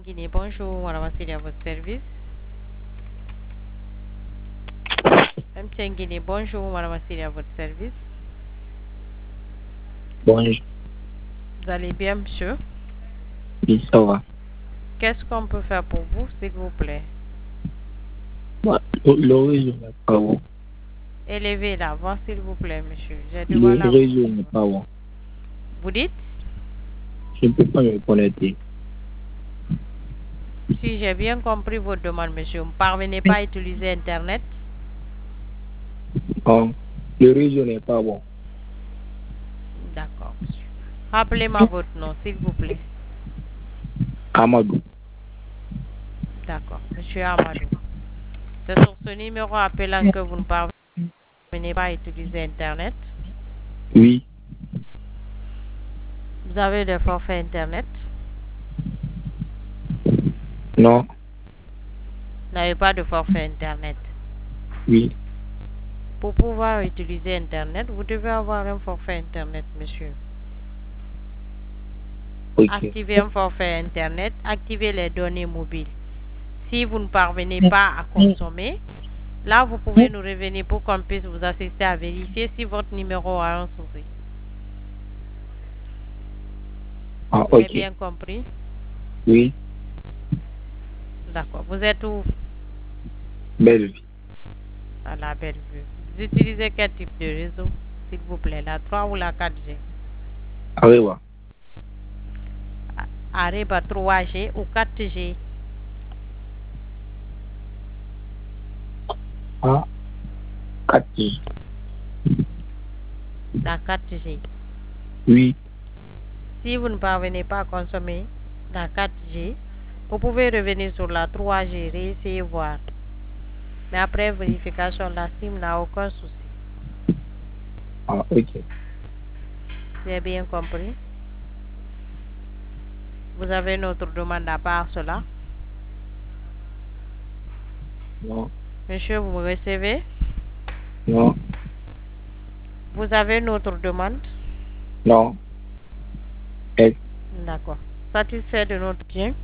Guinée, bonjour, madame Assili à votre service. MTN Guinée, bonjour, madame Assili à votre service. Bonjour. Vous allez bien, monsieur? Oui, ça va. Qu'est-ce qu'on peut faire pour vous, s'il vous plaît? Le réseau n'est pas bon. Élevez la voix, s'il vous plaît, monsieur. J'ai du Le mal à réseau vous. n'est pas bon. Vous dites? Je ne peux pas me connecter. Si j'ai bien compris votre demande, monsieur, vous ne parvenez pas à utiliser Internet? Oh, le réseau n'est pas bon. D'accord, monsieur. Rappelez-moi votre nom, s'il vous plaît. Amadou. D'accord, monsieur Amadou. C'est sur ce numéro appelant que vous ne parvenez pas à utiliser Internet? Oui. Vous avez des forfaits Internet? Non. Vous n'avez pas de forfait Internet. Oui. Pour pouvoir utiliser Internet, vous devez avoir un forfait Internet, monsieur. Ok. Activez un forfait Internet, activez les données mobiles. Si vous ne parvenez pas à consommer, là, vous pouvez nous revenir pour qu'on puisse vous assister à vérifier si votre numéro a un souci. Ah, Vous avez ok. bien compris? Oui. D'accord. Vous êtes où? Belle vie. À la Bellevue. Vous utilisez quel type de réseau, s'il vous plaît, la 3 ou la 4G? Arriva. Areba 3G ou 4G? Ah, 4G. La 4G. Oui. Si vous ne parvenez pas à consommer la 4G, vous pouvez revenir sur la 3G, réessayer voir. Mais après vérification, la SIM n'a aucun souci. Ah, ok. Vous avez bien compris? Vous avez notre demande à part cela? Non. Monsieur, vous me recevez? Non. Vous avez notre demande? Non. D'accord. Satisfait de notre bien?